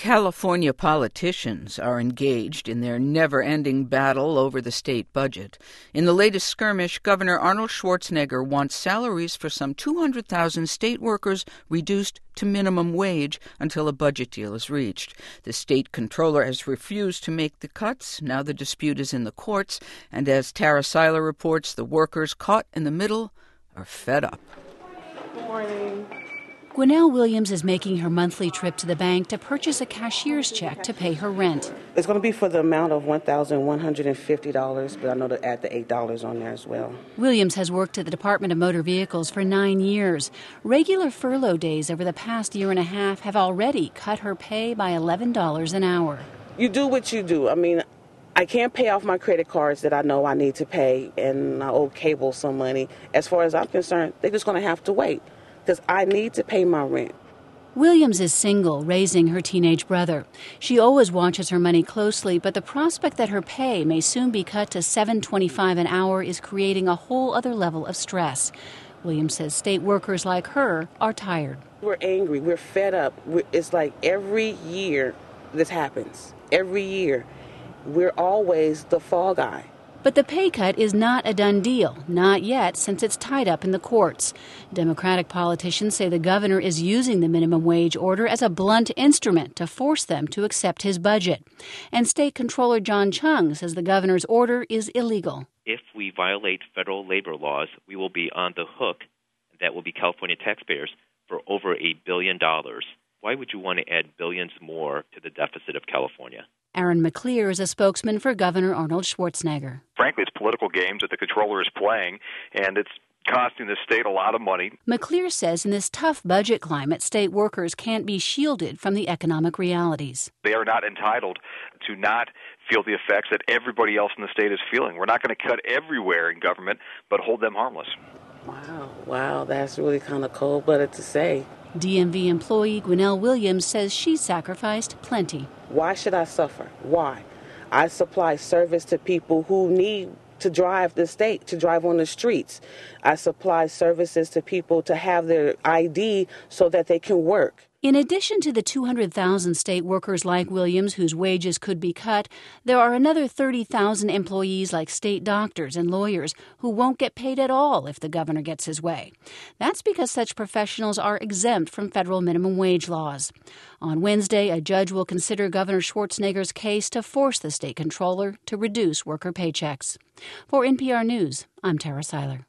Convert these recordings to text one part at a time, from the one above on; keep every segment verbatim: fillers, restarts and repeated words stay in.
California politicians are engaged in their never-ending battle over the state budget. In the latest skirmish, Governor Arnold Schwarzenegger wants salaries for some two hundred thousand state workers reduced to minimum wage until a budget deal is reached. The state comptroller has refused to make the cuts. Now the dispute is in the courts, and as Tara Seiler reports, the workers caught in the middle are fed up. Good morning. Gwinnell Williams is making her monthly trip to the bank to purchase a cashier's check to pay her rent. It's going to be for the amount of one thousand one hundred fifty dollars, but I know to add the eight dollars on there as well. Williams has worked at the Department of Motor Vehicles for nine years. Regular furlough days over the past year and a half have already cut her pay by eleven dollars an hour. You do what you do. I mean, I can't pay off my credit cards that I know I need to pay, and I owe cable some money. As far as I'm concerned, they're just going to have to wait, because I need to pay my rent. Williams is single, raising her teenage brother. She always watches her money closely, but the prospect that her pay may soon be cut to seven dollars and twenty-five cents an hour is creating a whole other level of stress. Williams says state workers like her are tired. We're angry. We're fed up. We're, it's like every year this happens. Every year. We're always the fall guy. But the pay cut is not a done deal, not yet, since it's tied up in the courts. Democratic politicians say the governor is using the minimum wage order as a blunt instrument to force them to accept his budget. And State Comptroller John Chung says the governor's order is illegal. If we violate federal labor laws, we will be on the hook, that will be California taxpayers, for over a billion dollars. Why would you want to add billions more to the deficit of California? Aaron McClear is a spokesman for Governor Arnold Schwarzenegger. Frankly, it's political games that the comptroller is playing, and it's costing the state a lot of money. McClear says in this tough budget climate, state workers can't be shielded from the economic realities. They are not entitled to not feel the effects that everybody else in the state is feeling. We're not going to cut everywhere in government, but hold them harmless. Wow, wow, that's really kind of cold-blooded to say. D M V employee Gwinnell Williams says she sacrificed plenty. Why should I suffer? Why? I supply service to people who need to drive the state, to drive on the streets. I supply services to people to have their I D so that they can work. In addition to the two hundred thousand state workers like Williams whose wages could be cut, there are another thirty thousand employees like state doctors and lawyers who won't get paid at all if the governor gets his way. That's because such professionals are exempt from federal minimum wage laws. On Wednesday, a judge will consider Governor Schwarzenegger's case to force the state comptroller to reduce worker paychecks. For N P R News, I'm Tara Seiler.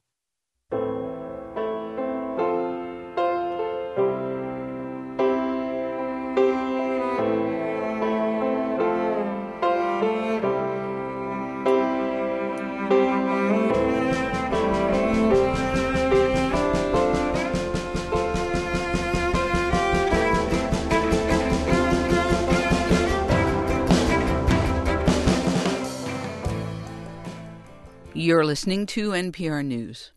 You're listening to N P R News.